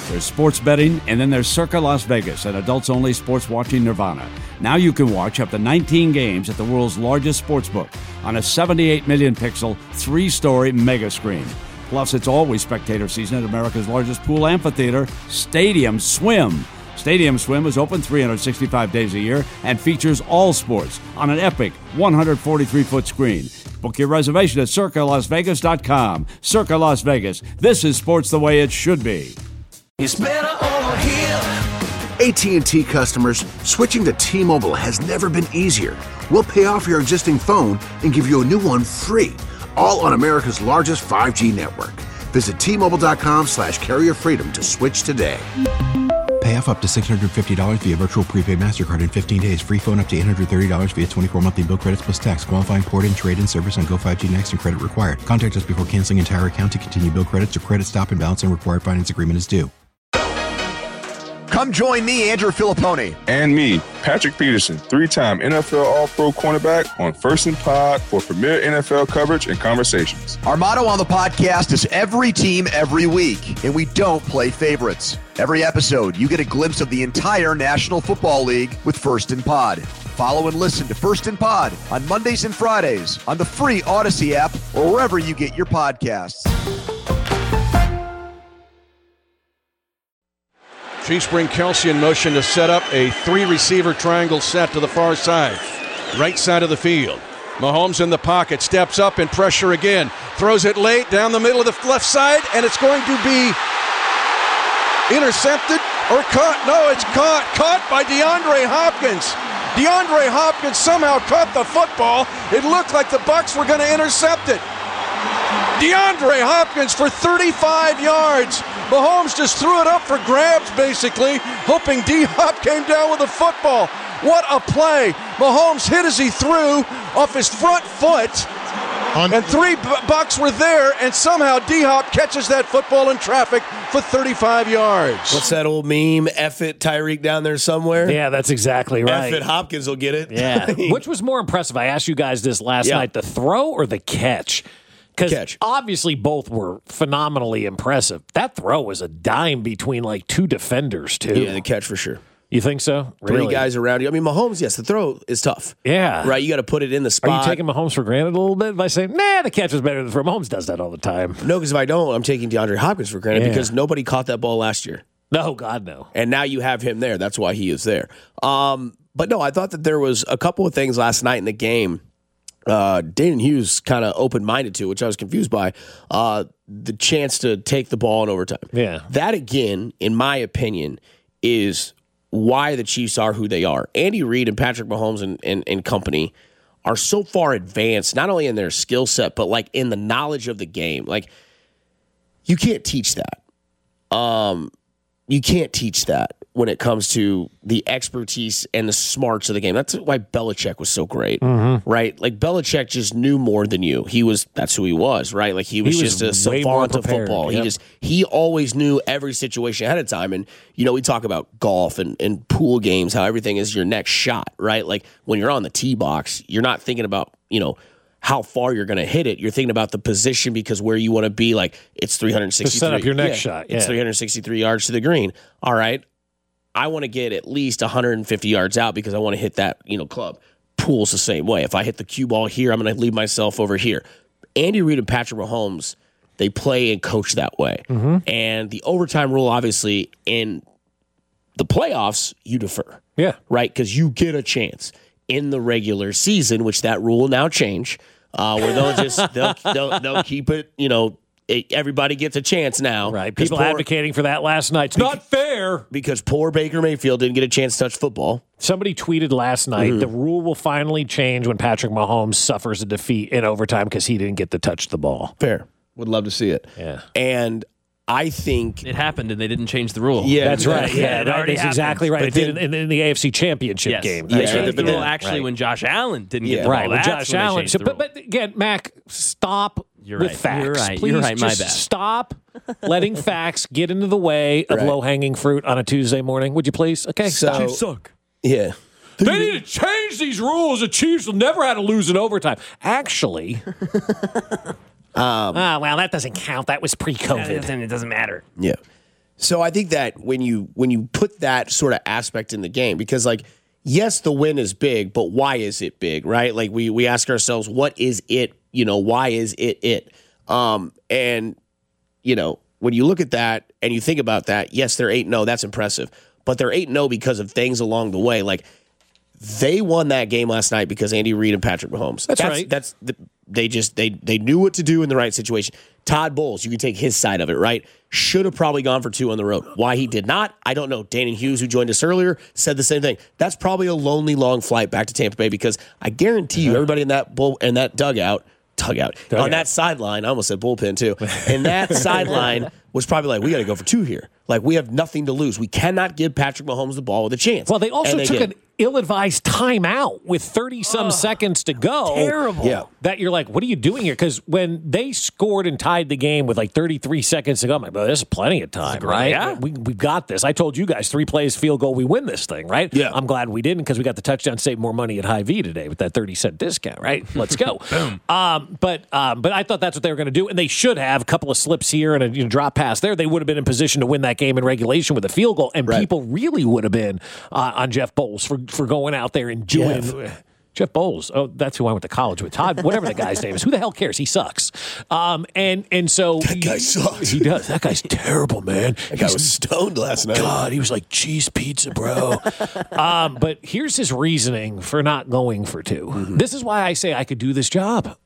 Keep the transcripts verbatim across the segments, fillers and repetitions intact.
There's sports betting, and then there's Circa Las Vegas, an adults-only sports watching nirvana. Now you can watch up to nineteen games at the world's largest sportsbook on a seventy-eight million pixel, three-story mega screen. Plus, it's always spectator season at America's largest pool amphitheater, Stadium Swim. Stadium Swim is open three hundred sixty-five days a year and features all sports on an epic one hundred forty-three foot screen. Book your reservation at circa las vegas dot com. Circa Las Vegas. This is sports the way it should be. It's better over here. A T and T customers, switching to T-Mobile has never been easier. We'll pay off your existing phone and give you a new one free, all on America's largest five G network. Visit T Mobile dot com slash carrier freedom to switch today. Pay off up to six hundred fifty dollars via virtual prepaid MasterCard in fifteen days. Free phone up to eight hundred thirty dollars via twenty-four monthly bill credits plus tax. Qualifying port-in, trade-in service on Go five G Next and credit required. Contact us before canceling entire account to continue bill credits or credit stop and balance and required finance agreement is due. Come join me, Andrew Filippone. And me, Patrick Peterson, three-time N F L All-Pro cornerback on First and Pod for premier N F L coverage and conversations. Our motto on the podcast is every team, every week, and we don't play favorites. Every episode, you get a glimpse of the entire National Football League with First and Pod. Follow and listen to First and Pod on Mondays and Fridays on the free Odyssey app or wherever you get your podcasts. Chiefs bring Kelce in motion to set up a three-receiver triangle set to the far side. Right side of the field. Mahomes in the pocket, steps up in pressure again. Throws it late down the middle of the left side, and it's going to be intercepted or caught. No, it's caught. Caught by DeAndre Hopkins. DeAndre Hopkins somehow caught the football. It looked like the Bucs were going to intercept it. DeAndre Hopkins for thirty-five yards. Mahomes just threw it up for grabs, basically, hoping D-Hop came down with the football. What a play. Mahomes hit as he threw off his front foot, and three Bucs were there, and somehow D-Hop catches that football in traffic for thirty-five yards. What's that old meme? F it, Tyreek down there somewhere? Yeah, that's exactly right. F it, Hopkins will get it. Yeah. Which was more impressive? I asked you guys this last Yeah. night, the throw or the catch? Because obviously both were phenomenally impressive. That throw was a dime between like two defenders, too. Yeah, the catch for sure. You think so? Three Really? guys around you. I mean, Mahomes, yes, the throw is tough. Yeah. Right, you got to put it in the spot. Are you taking Mahomes for granted a little bit by saying, nah, the catch was better than the throw? Mahomes does that all the time. No, because if I don't, I'm taking DeAndre Hopkins for granted Yeah. because nobody caught that ball last year. No, God, no. And now you have him there. That's why he is there. Um, but no, I thought that there was a couple of things last night in the game uh, Danon Hughes kind of open-minded to, which I was confused by, uh, the chance to take the ball in overtime. Yeah. That, again, in my opinion, is why the Chiefs are who they are. Andy Reid and Patrick Mahomes and, and, and company are so far advanced, not only in their skill set, but like in the knowledge of the game. Like, you can't teach that. Um, you can't teach that when it comes to the expertise and the smarts of the game. That's why Belichick was so great, mm-hmm. right? Like, Belichick just knew more than you. He was, that's who he was, right? Like, he was, He was just a savant of football. Yep. He just, he always knew every situation ahead of time. And, you know, we talk about golf and, and pool games, how everything is your next shot, right? Like, when you're on the tee box, you're not thinking about, you know, how far you're going to hit it. You're thinking about the position because where you want to be, like, it's three hundred sixty-three. To set up your next yeah, shot. Yeah. It's three hundred sixty-three yards to the green. All right. I want to get at least one hundred fifty yards out because I want to hit that, you know, club. Pool's the same way. If I hit the cue ball here, I'm going to leave myself over here. Andy Reid and Patrick Mahomes, they play and coach that way. Mm-hmm. And the overtime rule, obviously, in the playoffs, you defer. Yeah. Right? Because you get a chance in the regular season, which that rule will now change, uh, where they'll just they'll, they'll they'll keep it, you know, it, everybody gets a chance now. Right. People poor, advocating for that last night. It's not fair. Because poor Baker Mayfield didn't get a chance to touch football. Somebody tweeted last night, Mm-hmm. the rule will finally change when Patrick Mahomes suffers a defeat in overtime because he didn't get to touch the ball. Fair. Would love to see it. Yeah. And I think it happened and they didn't change the rule. Yeah, that's right. Yeah, it that already is happened. exactly right. But It did then- in, in the A F C Championship Yes. game. They That's changed right. the rule then- actually right. when Josh Allen didn't Yeah. get the Right, ball. with That's Josh when they Allen. changed So, the but, rule. but again, Mac, stop You're with right. facts. You're right. Please You're right. My just bad. stop letting facts get into the way of Right. low-hanging fruit on a Tuesday morning. Would you please? Okay, So- stop. Chiefs suck. Yeah. They need to change these rules. The Chiefs will never have to lose in overtime. Actually, Um, ah, well, that doesn't count. That was pre-COVID. Then it doesn't matter. Yeah. So I think that when you when you put that sort of aspect in the game, because like, yes, the win is big, but why is it big, right? Like we we ask ourselves, what is it? You know, why is it it? Um, and you know, when you look at that and you think about that, yes, they're eight and oh, that's impressive, but they're eight and oh because of things along the way. Like they won that game last night because Andy Reid and Patrick Mahomes. That's, that's right. That's the, they just they they knew what to do in the right situation. Todd Bowles, you can take his side of it, right? Should have probably gone for two on the road. Why he did not, I don't know. Danny Hughes, who joined us earlier, said the same thing. That's probably a lonely, long flight back to Tampa Bay because I guarantee you, everybody in that bull in that dugout, dugout, dugout. on that sideline, I almost said bullpen too, and that sideline was probably like, we got to go for two here. Like, we have nothing to lose. We cannot give Patrick Mahomes the ball with a chance. Well, they also they took did. an ill-advised timeout with thirty-some oh, seconds to go. Terrible. Yeah. That you're like, what are you doing here? Because when they scored and tied the game with like thirty-three seconds to go, I'm like, well, there's plenty of time, right? Yeah. We, we've got this. I told you guys, three plays, field goal, we win this thing, right? Yeah. I'm glad we didn't because we got the touchdown, save more money at Hy-Vee today with that thirty-cent discount, right? Let's go. Boom. Um, but, um, but I thought that's what they were going to do, and they should have. A couple of slips here and a you know, drop pass there. They would have been in position to win that game in regulation with a field goal, and right. people really would have been uh, on Jeff Bowles for, for going out there and doing Jeff. Jeff Bowles. Oh, that's who I went to college with. Todd, whatever the guy's name is. Who the hell cares? He sucks. Um, and and so that guy he, sucks. He does. That guy's terrible, man. That guy He's, was stoned last night. God, he was like cheese pizza, bro. um, but here's his reasoning for not going for two. Mm-hmm. This is why I say I could do this job.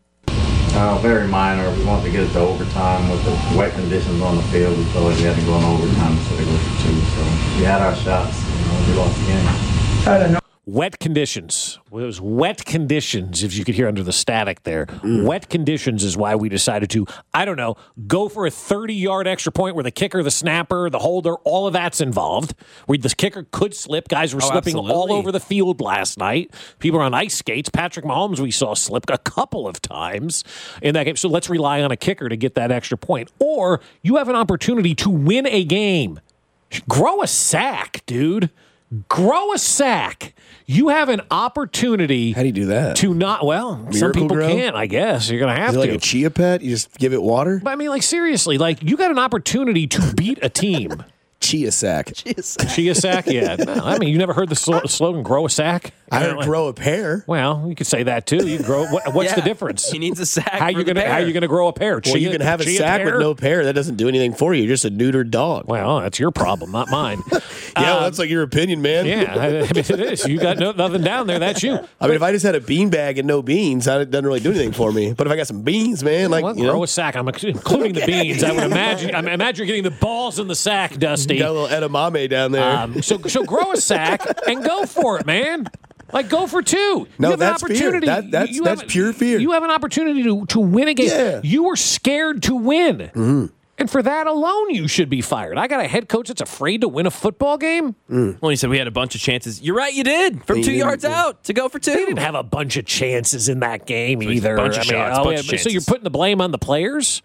Uh, very minor. We wanted to get it to overtime with the wet conditions on the field. We felt like we had to go in overtime instead of go for two. So we had our shots. You know, we lost the game. I don't know. Wet conditions. Well, it was wet conditions, if you could hear under the static there. Mm. Wet conditions is why we decided to, I don't know, go for a thirty-yard extra point where the kicker, the snapper, the holder, all of that's involved. Where the kicker could slip. Guys were oh, slipping absolutely. all over the field last night. People were on ice skates. Patrick Mahomes, we saw slip a couple of times in that game. So let's rely on a kicker to get that extra point. Or you have an opportunity to win a game. Grow a sack, dude. Grow a sack. You have an opportunity. How do you do that? To not, well, Miracle some people grow? can't, I guess. You're going to have Is it to. like a chia pet? You just give it water? But I mean, like, seriously, like, you got an opportunity to beat a team. Chia sack. Chia sack. Chia sack, yeah. No, I mean, you never heard the sl- slogan, grow a sack? I heard like, grow a pair. Well, you could say that, too. You grow. What, what's yeah. the difference? He needs a sack How for you gonna, How are you going to grow a pair? Well, chia, you can have a sack pear? with no pair. That doesn't do anything for you. You're just a neutered dog. Well, that's your problem, not mine. yeah, um, well, that's like your opinion, man. Yeah, I mean, it is. You got no, nothing down there. That's you. I mean, if I just had a bean bag and no beans, it doesn't really do anything for me. But if I got some beans, man, like, well, you grow know. a sack. I'm including the beans. I would imagine. I imagine you're getting the balls in the sack, Dusty. You got a little edamame down there. Um, so, so grow a sack and go for it, man. Like, go for two. No, you have that's an opportunity. fear. That, that's you that's have, pure fear. You have an opportunity to, to win a game. Yeah. You were scared to win. Mm-hmm. And for that alone, you should be fired. I got a head coach that's afraid to win a football game? Mm. Well, he said we had a bunch of chances. You're right, you did. From they two yards yeah. out to go for two. They didn't have a bunch of chances in that game either. A bunch of I mean, shots, oh, bunch yeah, of chances. So you're putting the blame on the players?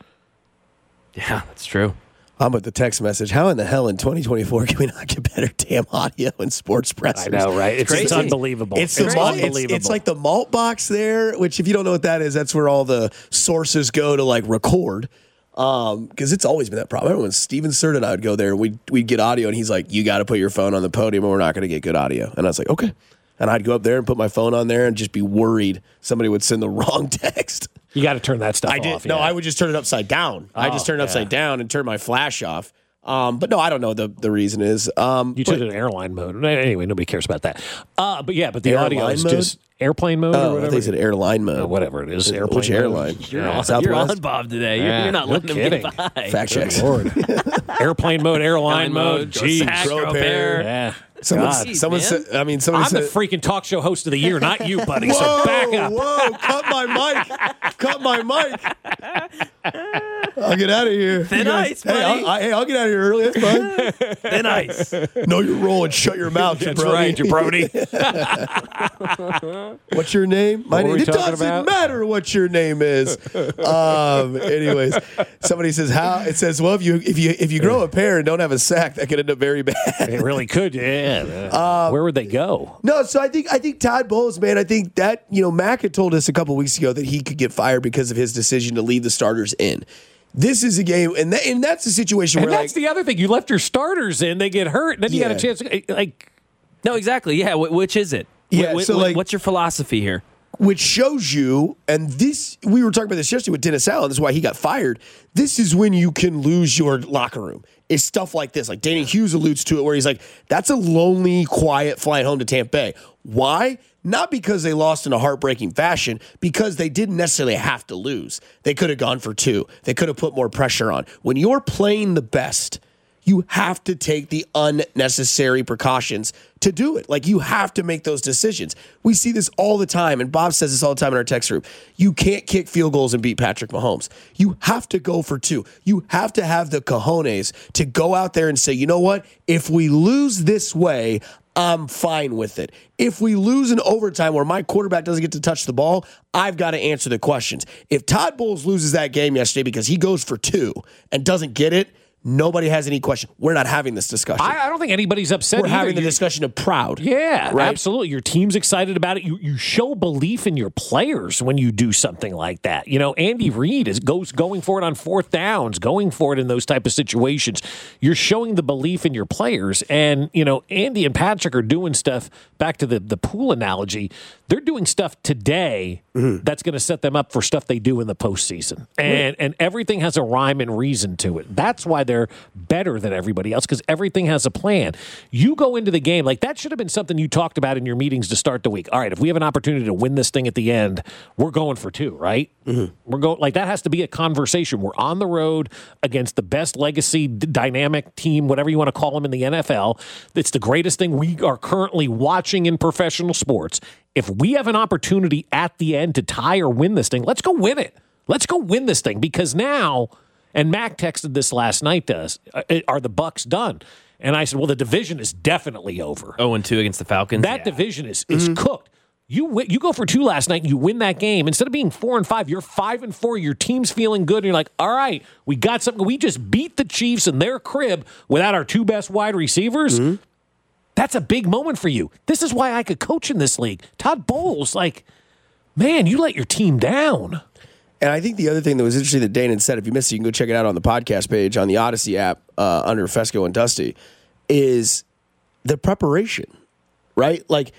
Yeah, that's true. I'm with the text message. How in the hell in twenty twenty-four can we not get better damn audio and sports pressers? I know, right? It's, it's unbelievable. It's, it's the malt, unbelievable. It's, it's like the malt box there, which if you don't know what that is, that's where all the sources go to like record. Um, because it's always been that problem. I remember when Steven Surt and I would go there, we'd, we'd get audio, and he's like, you got to put your phone on the podium or we're not going to get good audio. And I was like, okay. And I'd go up there and put my phone on there and just be worried somebody would send the wrong text. You got to turn that stuff I did, off. No, yeah. I would just turn it upside down. Oh, I just turn it upside yeah. down and turn my flash off. Um, but no, I don't know the the reason is. Um, you took it in airline mode. Anyway, nobody cares about that. Uh, but yeah, but the airline audio is mode? just airplane mode oh, or whatever. I think they said airline mode. Oh, whatever it is. Airplane Which mode. airline? You're, yeah. on, you're on Bob today. You're, yeah, you're not no letting kidding. them get by. Fact check. Lord. Airplane mode, airline mode. Jeez. Grow a pair. Yeah. Someone, God. someone said, I mean, someone I'm said, the freaking talk show host of the year, not you, buddy. whoa, so back up. Whoa, cut my mic. Cut my mic. I'll get out of here. Thin ice, buddy. Hey I'll, I, hey, I'll get out of here early. That's fine. Thin ice. No, you're rolling. Shut your mouth, That's jabroni. right, jabroni. What's your name? My What were name. we It talking doesn't about? matter what your name is. um, anyways, somebody says how. It says, well, if you if you if you grow a pair and don't have a sack, that could end up very bad. It really could, yeah. Um, Where would they go? No, so I think I think Todd Bowles, man, I think that, you know, Mack had told us a couple weeks ago that he could get fired because of his decision to leave the starters in. This is a game, and, th- and that's a situation and where that's like, the other thing. You left your starters in, they get hurt, and then you Yeah. got a chance. To, like, No, exactly. Yeah, wh- which is it? Yeah, Wh- wh- so, like- what's your philosophy here? which shows you, and this, we were talking about this yesterday with Dennis Allen, this is why he got fired. This is when you can lose your locker room. It's stuff like this. Like Danny Hughes alludes to it where he's like, that's a lonely, quiet flight home to Tampa Bay. Why? Not because they lost in a heartbreaking fashion, because they didn't necessarily have to lose. They could have gone for two. They could have put more pressure on. When you're playing the best, you have to take the unnecessary precautions to do it. Like, you have to make those decisions. We see this all the time, and Bob says this all the time in our text group. You can't kick field goals and beat Patrick Mahomes. You have to go for two. You have to have the cojones to go out there and say, you know what? If we lose this way, I'm fine with it. If we lose in overtime where my quarterback doesn't get to touch the ball, I've got to answer the questions. If Todd Bowles loses that game yesterday because he goes for two and doesn't get it, nobody has any question. We're not having this discussion. I, I don't think anybody's upset. We're either. having the You're- discussion of proud. Yeah, right? absolutely. Your team's excited about it. You you show belief in your players when you do something like that. You know, Andy Reid is goes going for it on fourth downs, going for it in those type of situations. You're showing the belief in your players, and you know, Andy and Patrick are doing stuff. Back to the the pool analogy, they're doing stuff today Mm-hmm. that's going to set them up for stuff they do in the postseason, and and everything has a rhyme and reason to it. That's why they're better than everybody else, because everything has a plan. You go into the game like that should have been something you talked about in your meetings to start the week. All right, if we have an opportunity to win this thing at the end, we're going for two, right? Mm-hmm. We're going like that has to be a conversation. We're on the road against the best legacy d- dynamic team, whatever you want to call them in the N F L. It's the greatest thing we are currently watching in professional sports. If we have an opportunity at the end to tie or win this thing, let's go win it. Let's go win this thing, because now, and Mac texted this last night to us, are the Bucks done? And I said, well, the division is definitely over. oh and two against the Falcons. That Yeah. division is is Mm-hmm. cooked. You wi- you go for two last night and you win that game. Instead of being four and five, you're five and four. Your team's feeling good. And you're like, all right, we got something. We just beat the Chiefs in their crib without our two best wide receivers. Mm-hmm. That's a big moment for you. This is why I could coach in this league. Todd Bowles, like, man, you let your team down. And I think the other thing that was interesting that Dane had said, if you missed it, you can go check it out on the podcast page on the Odyssey app uh, under Fesco and Dusty, is the preparation, right? Like,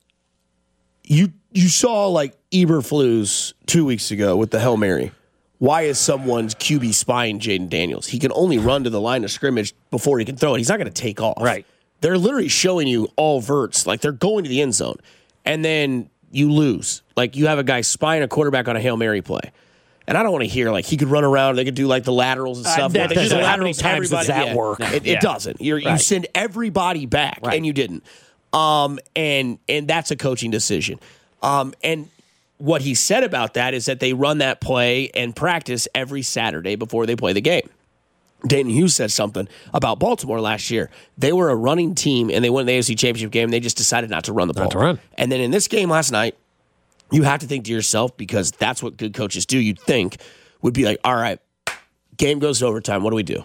you you saw, like, Eberflus two weeks ago with the Hail Mary. Why is someone's Q B spying Jaden Daniels? He can only run to the line of scrimmage before he can throw it. He's not going to take off. Right. They're literally showing you all verts. Like, they're going to the end zone. And then you lose. Like, you have a guy spying a quarterback on a Hail Mary play. And I don't want to hear, like, he could run around. They could do, like, the laterals and Uh, stuff. that They do the doesn't- how many laterals to times does everybody. that Yeah. work? It, Yeah. it doesn't. You're, You Right. send everybody back, Right. and you didn't. Um, and and that's a coaching decision. Um, and what he said about that is that they run that play and practice every Saturday before they play the game. Dayton Hughes said something about Baltimore last year. They were a running team, and they won the A F C Championship game, and they just decided not to run the ball. Not to run. And then in this game last night, you have to think to yourself, because that's what good coaches do, you'd think, would be like, all right, game goes to overtime. What do we do?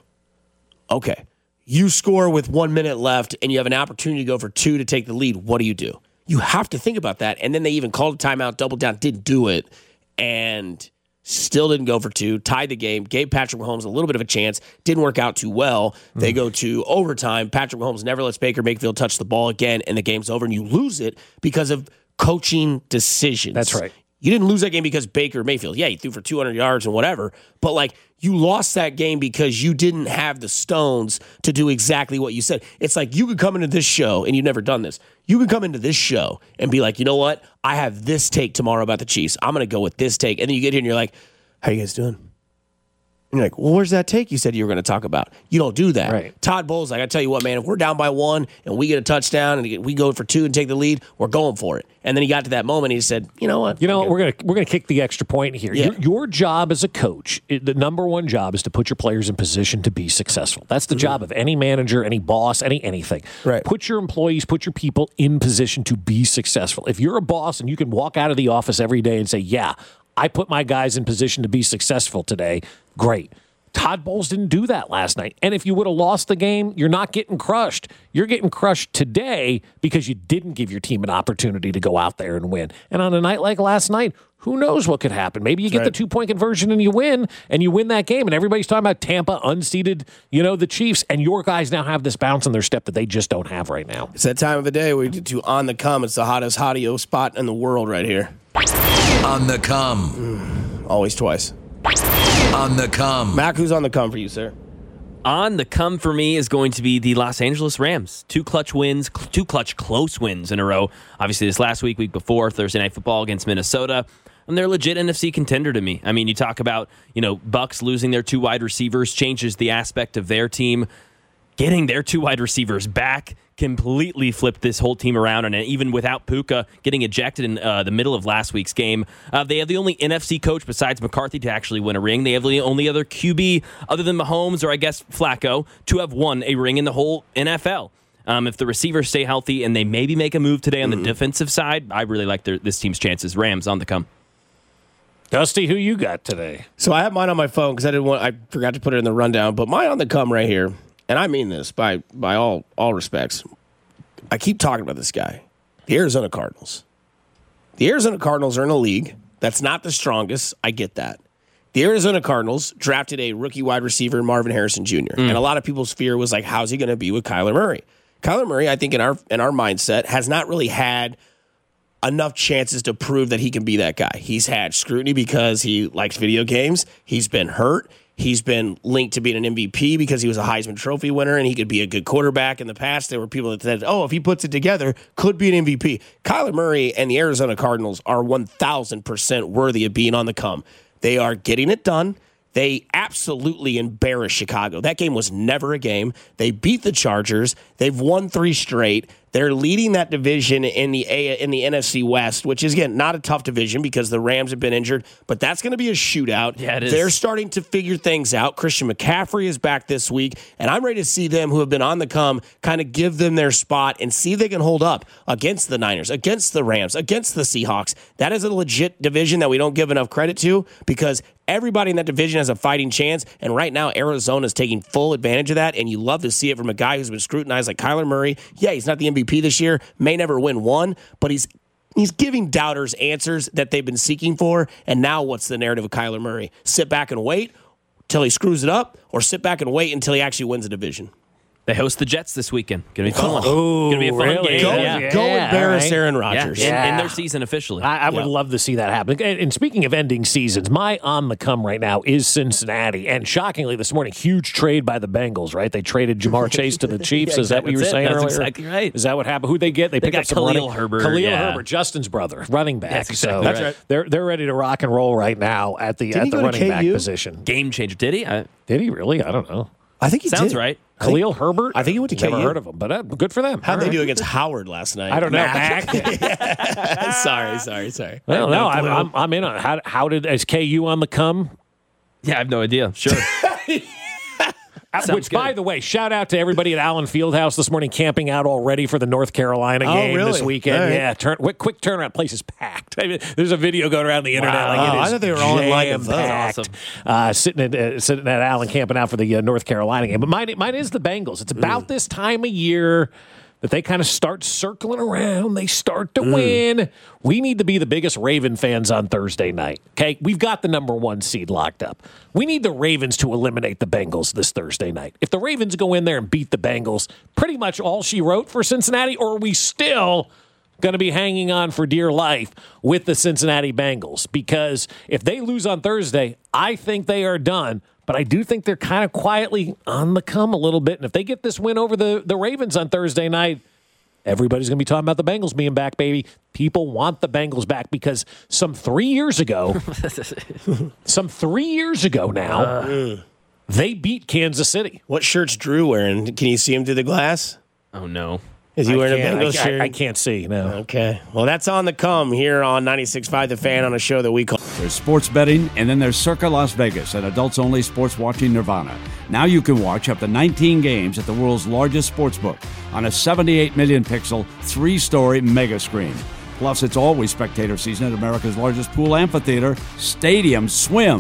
Okay. You score with one minute left, and you have an opportunity to go for two to take the lead. What do you do? You have to think about that. And then they even called a timeout, doubled down, didn't do it, and still didn't go for two, tied the game, gave Patrick Mahomes a little bit of a chance, didn't work out too well. They go to overtime. Patrick Mahomes never lets Baker Mayfield touch the ball again, and the game's over, and you lose it because of coaching decisions. That's right. You didn't lose that game because Baker Mayfield, yeah, he threw for two hundred yards and whatever, but like you lost that game because you didn't have the stones to do exactly what you said. It's like you could come into this show, and you've never done this. You could come into this show and be like, you know what? I have this take tomorrow about the Chiefs. I'm going to go with this take. And then you get here and you're like, how you guys doing? And you're like, well, where's that take you said you were going to talk about? You don't do that. Right. Todd Bowles, like, I tell you what, man, if we're down by one and we get a touchdown and we go for two and take the lead, we're going for it. And then he got to that moment and he said, you know what? You know, Okay. we're gonna we're gonna kick the extra point here. Yeah. Your, your job as a coach, it- the number one job is to put your players in position to be successful. That's the job of any manager, any boss, any anything. Right. Put your employees, put your people in position to be successful. If you're a boss and you can walk out of the office every day and say, "Yeah, I put my guys in position to be successful today," great. Todd Bowles didn't do that last night. And if you would have lost the game, you're not getting crushed. You're getting crushed today because you didn't give your team an opportunity to go out there and win. And on a night like last night, who knows what could happen? Maybe you That's get right. the two-point conversion and you win, and you win that game. And everybody's talking about Tampa unseated, you know, the Chiefs. And your guys now have this bounce in their step that they just don't have right now. It's that time of the day where we do On the Come. It's the hottest hotio spot in the world right here. On the Come. Mm, always twice. On the Come. Mac, who's on the come for you, sir? On the come for me is going to be the Los Angeles Rams. Two clutch wins, cl- two clutch close wins in a row. Obviously, this last week, week before, Thursday Night Football against Minnesota. And they're a legit N F C contender to me. I mean, you talk about, you know, Bucs losing their two wide receivers changes the aspect of their team. Getting their two wide receivers back completely flipped this whole team around. And even without Puka getting ejected in uh, the middle of last week's game, uh, they have the only N F C coach besides McCarthy to actually win a ring. They have the only other Q B other than Mahomes or I guess Flacco to have won a ring in the whole N F L. Um, if the receivers stay healthy and they maybe make a move today on the mm-hmm. defensive side, I really like their, this team's chances. Rams on the come. Dusty, who you got today? So I have mine on my phone because I didn't want. I forgot to put it in the rundown, but mine on the come right here. And I mean this by by all all respects. I keep talking about this guy, the Arizona Cardinals. The Arizona Cardinals are in a league that's not the strongest. I get that. The Arizona Cardinals drafted a rookie wide receiver, Marvin Harrison Junior Mm. And a lot of people's fear was like, how's he going to be with Kyler Murray? Kyler Murray, I think in our in our mindset, has not really had enough chances to prove that he can be that guy. He's had scrutiny because he likes video games. He's been hurt. He's been linked to being an M V P because he was a Heisman Trophy winner and he could be a good quarterback. In the past, there were people that said, oh, if he puts it together, could be an M V P. Kyler Murray and the Arizona Cardinals are one thousand percent worthy of being on the come. They are getting it done. They absolutely embarrassed Chicago. That game was never a game. They beat the Chargers. They've won three straight. They're leading that division in the A- in the N F C West, which is, again, not a tough division because the Rams have been injured, but that's going to be a shootout. Yeah, it is. They're starting to figure things out. Christian McCaffrey is back this week, and I'm ready to see them who have been on the come kind of give them their spot and see if they can hold up against the Niners, against the Rams, against the Seahawks. That is a legit division that we don't give enough credit to because everybody in that division has a fighting chance, and right now Arizona is taking full advantage of that, and you love to see it from a guy who's been scrutinized like Kyler Murray. Yeah, he's not the M V P this year, may never win one, but he's he's giving doubters answers that they've been seeking for, and now what's the narrative of Kyler Murray? Sit back and wait till he screws it up, or sit back and wait until he actually wins a division? They host the Jets this weekend. Gonna be fun. one. Oh, Gonna be a fun really? game. Go, yeah. go Yeah, embarrass right. Aaron Yeah, Rodgers. in, Yeah. in their season officially. I, I would Yeah. love to see that happen. And, and speaking of ending seasons, my on the come right now is Cincinnati. And shockingly, this morning, huge trade by the Bengals, right? They traded Jamar Chase to the Chiefs. Yeah, Is that what you were that's it. saying That's earlier? exactly right. Is that what happened? Who'd they get? They, They picked got up some Khalil running, Herbert, Khalil yeah. Herbert, Justin's brother, running back. That's so exactly That's right. they're they're ready to rock and roll right now at the Didn't at he the go to running back K U? position. Game changer. Did he? I, Did he really? I don't know. I think he sounds did. right. Khalil Herbert? I think he went to Never K U. heard of him, but uh, good for them. How'd All they right. do against Howard last night? I don't know. Mac. Mac. sorry, sorry, sorry. Well, no, I'm, clue. I'm, I'm in on it. How, how did, is K U on the come? Yeah, I have no idea. Sure. Uh, Which, by the way, shout out to everybody at Allen Fieldhouse this morning camping out already for the North Carolina Oh, game really? this weekend. All right. Yeah, turn, quick, quick turnaround. Place is packed. I mean, there's a video going around the internet. Wow. Like it Oh, I is thought they were all in line to vote. jam-packed. Awesome. Uh, sitting at uh, sitting at Allen camping out for the uh, North Carolina game. But mine, mine is the Bengals. It's about mm. this time of year that they kind of start circling around. They start to mm. win. We need to be the biggest Raven fans on Thursday night. Okay, we've got the number one seed locked up. We need the Ravens to eliminate the Bengals this Thursday night. If the Ravens go in there and beat the Bengals, pretty much all she wrote for Cincinnati, or are we still going to be hanging on for dear life with the Cincinnati Bengals? Because if they lose on Thursday, I think they are done. But I do think they're kind of quietly on the come a little bit. And if they get this win over the, the Ravens on Thursday night, everybody's going to be talking about the Bengals being back, baby. People want the Bengals back because some three years ago, some three years ago now, uh, they beat Kansas City. What shirt's Drew wearing? Can you see him through the glass? Oh, no. Is he I wearing a can't- Bengals I, shirt? I, I can't see, no. Okay. Well, that's on the come here on ninety-six point five The Fan on a show that we call. There's sports betting, and then there's Circa Las Vegas, an adults-only sports watching nirvana. Now you can watch up to nineteen games at the world's largest sports book on a seventy-eight million pixel, three-story mega screen. Plus, it's always spectator season at America's largest pool amphitheater, Stadium Swim.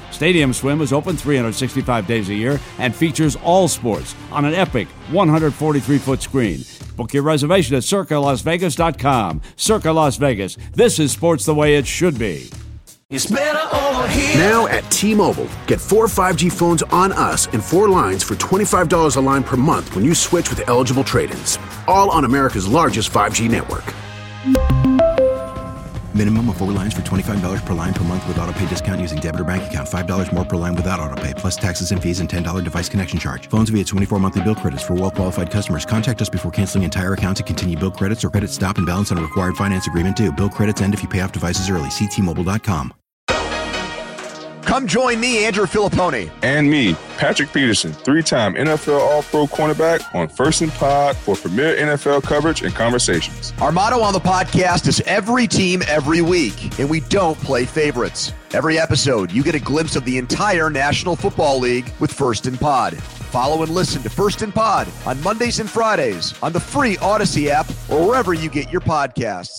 Stadium Swim is open three hundred sixty-five days a year and features all sports on an epic one hundred forty-three foot screen. Book your reservation at circa las vegas dot com. Circa Las Vegas. This is sports the way it should be. It's better over here. Now at T-Mobile, get four five G phones on us and four lines for twenty-five dollars a line per month when you switch with eligible trade-ins. All on America's largest five G network. Minimum of four lines for twenty-five dollars per line per month with autopay discount using debit or bank account. five dollars more per line without autopay, plus taxes and fees and ten dollars device connection charge. Phones via twenty-four monthly bill credits for well-qualified customers. Contact us before canceling entire account to continue bill credits or credit stop and balance on a required finance agreement due. Bill credits end if you pay off devices early. See T Mobile dot com. Come join me, Andrew Filippone. And me, Patrick Peterson, three-time N F L All-Pro cornerback on First and Pod for premier N F L coverage and conversations. Our motto on the podcast is every team, every week, and we don't play favorites. Every episode, you get a glimpse of the entire National Football League with First and Pod. Follow and listen to First and Pod on Mondays and Fridays on the free Odyssey app or wherever you get your podcasts.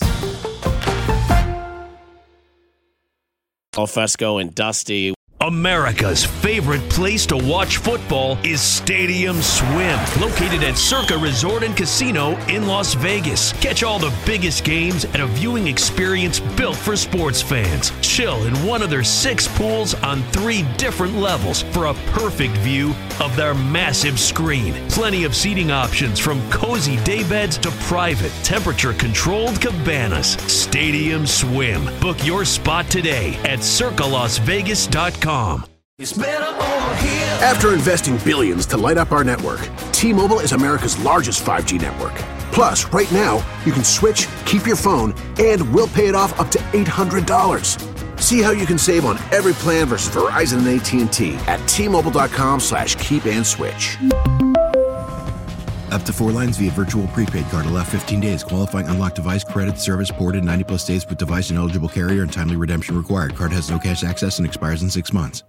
Fesco and Dusty. America's favorite place to watch football is Stadium Swim, located at Circa Resort and Casino in Las Vegas. Catch all the biggest games at a viewing experience built for sports fans. Chill in one of their six pools on three different levels for a perfect view of their massive screen. Plenty of seating options from cozy daybeds to private, temperature-controlled cabanas. Stadium Swim. Book your spot today at circa las vegas dot com. It's better over here. After investing billions to light up our network, T-Mobile is America's largest five G network. Plus, right now, you can switch, keep your phone, and we'll pay it off up to eight hundred dollars. See how you can save on every plan versus Verizon and A T and T at T-Mobile dot com slash keep and switch. Up to four lines via virtual prepaid card. Allow fifteen days. Qualifying unlocked device credit service ported ninety plus days with device and eligible carrier and timely redemption required. Card has no cash access and expires in six months.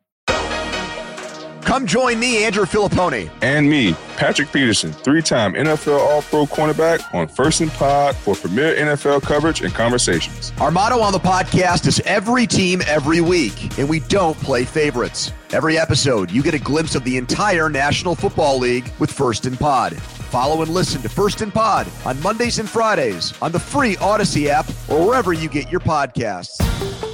Come join me, Andrew Filippone. And me, Patrick Peterson, three-time N F L All-Pro cornerback on First and Pod for premier N F L coverage and conversations. Our motto on the podcast is every team, every week, and we don't play favorites. Every episode, you get a glimpse of the entire National Football League with First and Pod. Follow and listen to First and Pod on Mondays and Fridays on the free Odyssey app or wherever you get your podcasts.